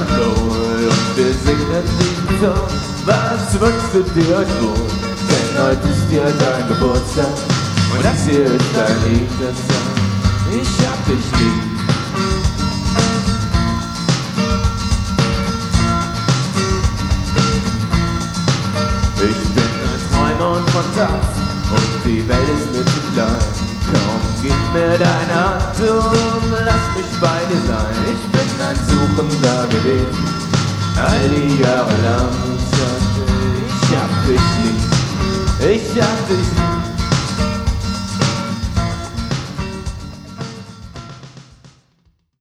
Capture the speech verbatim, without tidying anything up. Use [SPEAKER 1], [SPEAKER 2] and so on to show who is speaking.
[SPEAKER 1] Rock'n'Roll und wir singen diesen Ton. Was wünschst du dir heute wohl? Denn heute ist ja dein Geburtstag und das hier ist dein Lied, das sagt, ich hab dich lieb. Ich bin ein Träumer und Fantast und die Welt ist mir zu klein. Komm, gib mir deine Hand und lass mich bei dir sein. Ich bin ein Suchender gewesen, all die Jahre lang. Ich hab dich lieb, ich hab dich lieb.